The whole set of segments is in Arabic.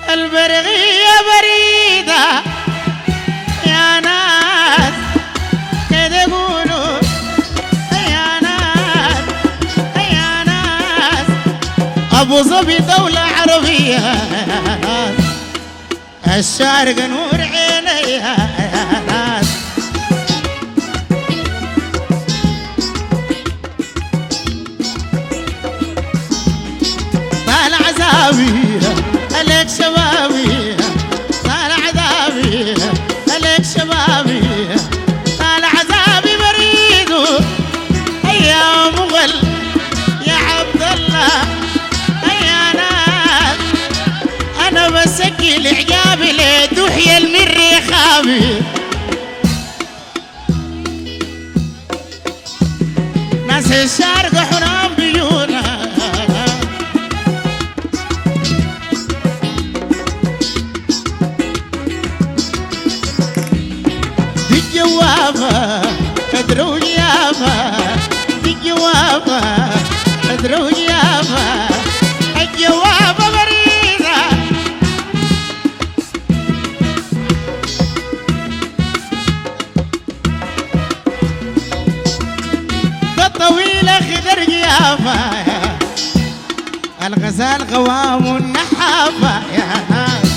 البرغية بريدة يا ناس كده يقولوا يا ناس يا ناس أبو ظبي دولة عربية يا ناس الشارق نور عيني يا ناس طال عذابي عليك شبابي طال عذابي عليك شبابي طال عذابي بريد يا مغل يا عبد الله يا ناس انا بسقي العجابي لدحية المري خابي ناس الشارق حرام بيونا دي جوابة قدروا يابا دي جوابة قدروا يابا الجوابة بريدة بالطويلة خدر جيابة الغزال غوام النحافة يا ناس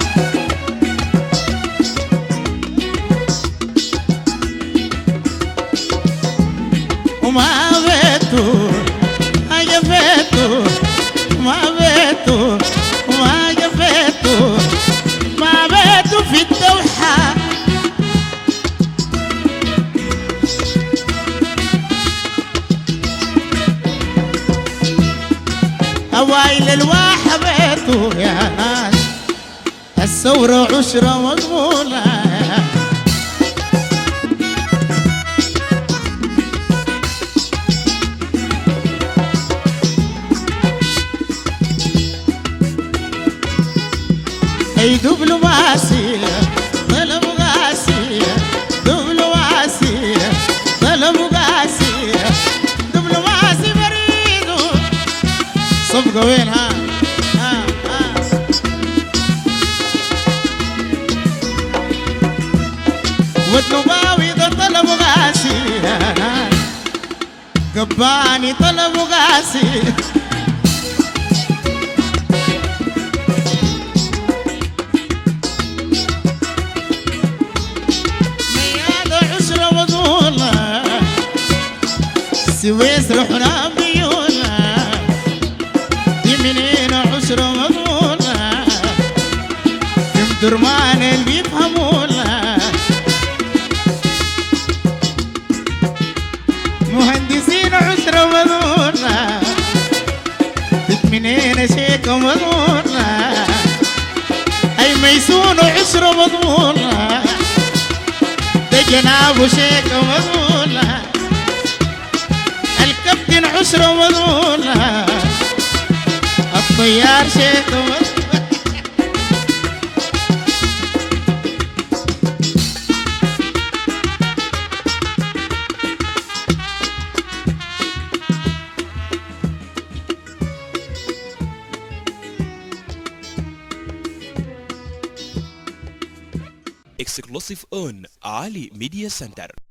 وما بيتو ما جفيتو ما بيتو ما جفيتو ما بيتو في الدوحة أوايل الواحة بيتو يا ناس الثورة عشرة مضمونة اي دبلوماسي طلب قاسي دبلوماسي طلب قاسي دبلوماسي بريد صفقة وين ها والنباوي ده طلب قاسي قباني طلب قاسي سويس رحنا بيونا دي منين عشرة مضمونة دم درمان اللي بيفهمونا مهندسين عشرة مضمونة دي منين شيكة مضمونة أي ميسون عشرة مضمونة ده جنابه شيكة مضمونة الكابتن عشرة مضمونة الطيار شيخ مضمونة Exclusive on Ali Media Center.